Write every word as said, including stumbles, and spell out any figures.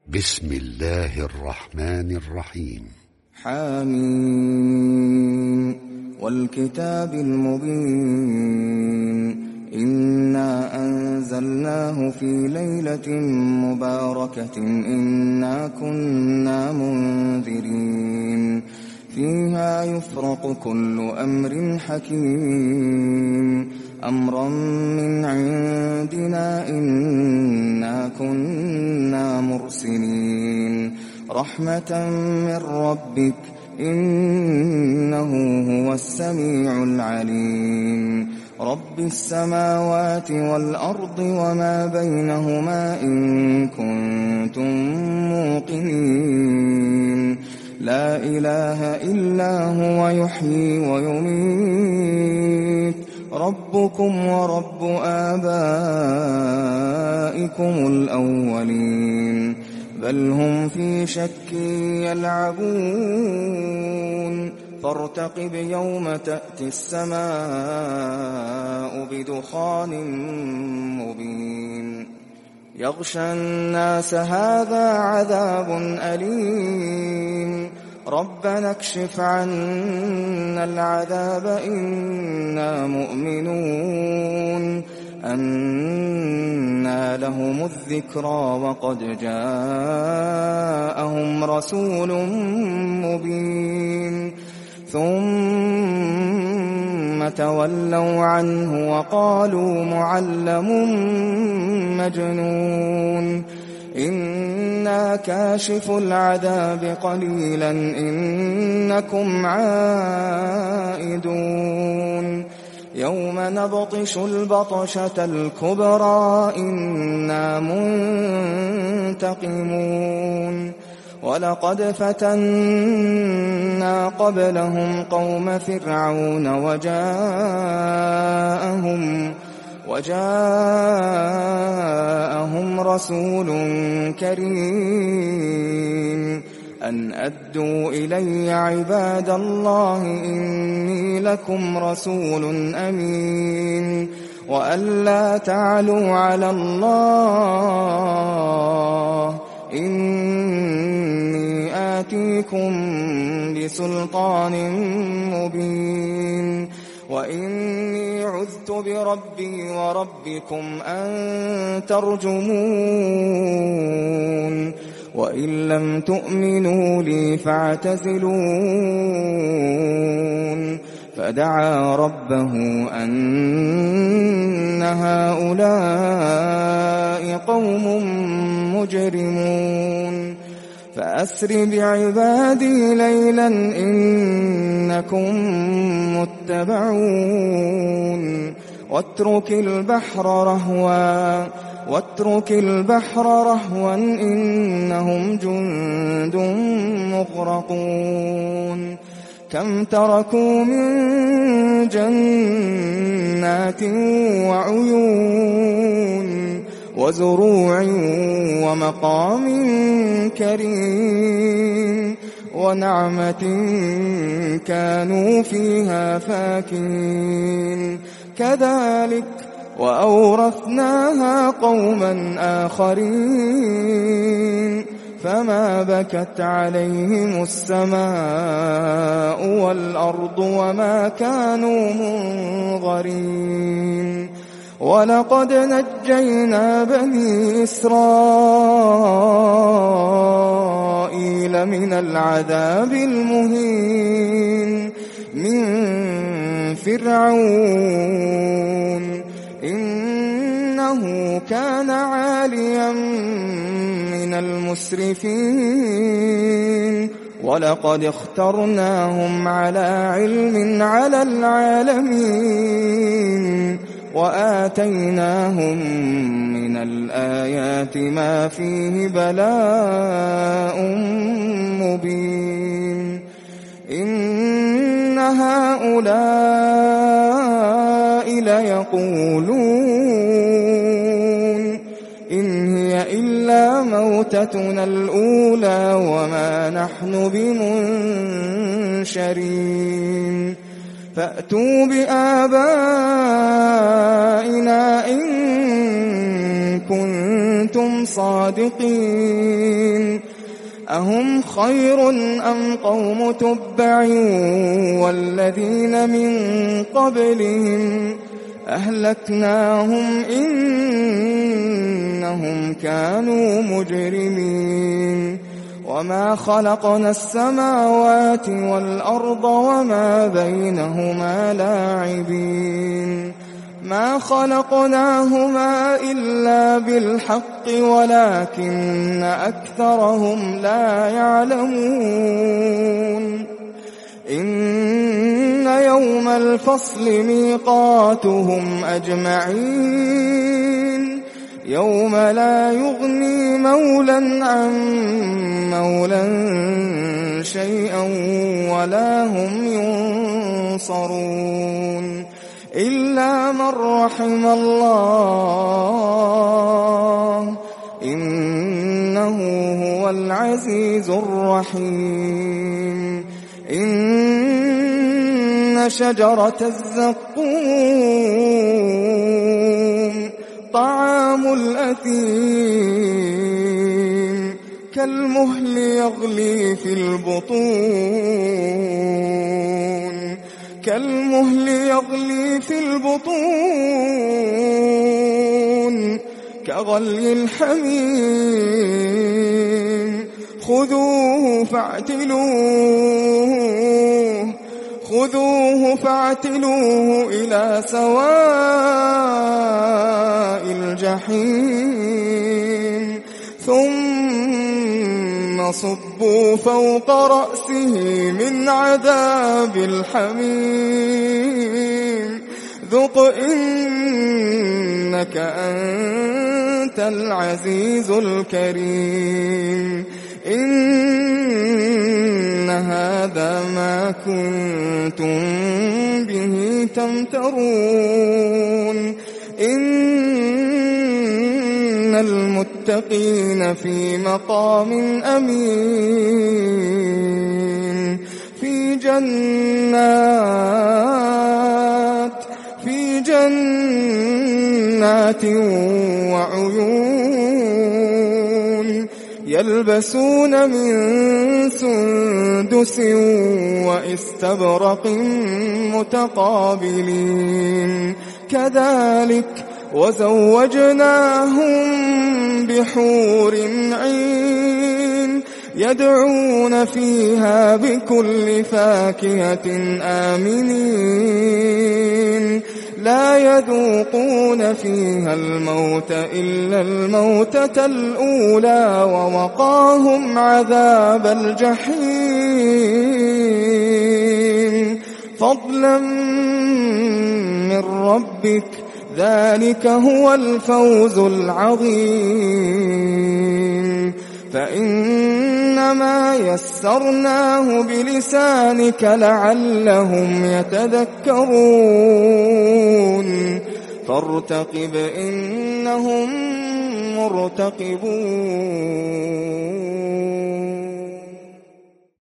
بسم الله الرحمن الرحيم. حميم والكتاب المبين إنا أنزلناه في ليلة مباركة إنا كنا منذرين فيها يفرق كل أمر حكيم أمرا من عندنا إنا كنا مرسلين رحمة من ربك إنه هو السميع العليم رب السماوات والأرض وما بينهما إن كنتم موقنين لا إله إلا هو يحيي ويميت ربكم ورب آبائكم الأولين بل هم في شك يلعبون فارتقب يوم تأتي السماء بدخان مبين يغشى الناس هذا عذاب أليم ربنا اكشف عنا العذاب إنا مؤمنون أنى لهم الذكرى وقد جاءهم رسول مبين ثم تولوا عنه وقالوا معلم مجنون إنا كاشف العذاب قليلا إنكم عائدون يوم نبطش البطشة الكبرى إنا منتقمون ولقد فتنا قبلهم قوم فرعون وجاءهم وجاءهم رسول كريم أن أدوا إلي عباد الله إني لكم رسول أمين وأن لا تعلوا على الله إني آتيكم بسلطان مبين وإني عذت بربي وربكم أن ترجمون وإن لم تؤمنوا لي فاعتزلون فدعا ربه أن هؤلاء قوم مجرمون فأسر بعبادي ليلا إنكم متبعون واترك البحر رهوا واترك البحر رهوا إنهم جند مغرقون كم تركوا من جنات وعيون وزروع ومقام كريم ونعمة كانوا فيها فاكهين كذلك وأورثناها قوما آخرين فما بكت عليهم السماء والأرض وما كانوا منظرين ولقد نجينا بني إسرائيل من العذاب المهين من فرعون إنه كان عاليا من المسرفين ولقد اخترناهم على علم على العالمين وآتيناهم من الآيات ما فيه بلاء مبين إن هؤلاء ليقولون إن هي إلا موتتنا الأولى وما نحن بمنشرين فأتوا بآبائنا إن كنتم صادقين أهم خير أم قوم تبع والذين من قبلهم أهلكناهم إنهم كانوا مجرمين وما خلقنا السماوات والأرض وما بينهما لاعبين ما خلقناهما إلا بالحق ولكن أكثرهم لا يعلمون إن يوم الفصل ميقاتهم أجمعين يوم لا يغني مولى عن مولى شيئا ولا هم ينصرون إلا من رحم الله إنه هو العزيز الرحيم إن شجرة الزقوم طعام الأثيم كالمهل يغلي في البطون كالمهل يغلي في البطون كغلي الحميم خذوه فاعتلوه خذوه فاعتلوه إلى سواء الجحيم ثم صبوا فوق رأسه من عذاب الحميم ذق إنك أنت العزيز الكريم إن هذا ما كنتم به تمترون إن المتقين في مقام أمين في جنات في جنات وعيون يلبسون من سندس واستبرق متقابلين كذلك وزوجناهم بحور عين يدعون فيها بكل فاكهة آمنين لا يذوقون فيها الموت إلا الموتة الأولى ووقاهم عذاب الجحيم فضلا من ربك ذلك هو الفوز العظيم فإنما يسرناه بلسانك لعلهم يتذكرون فارتقب إنهم مرتقبون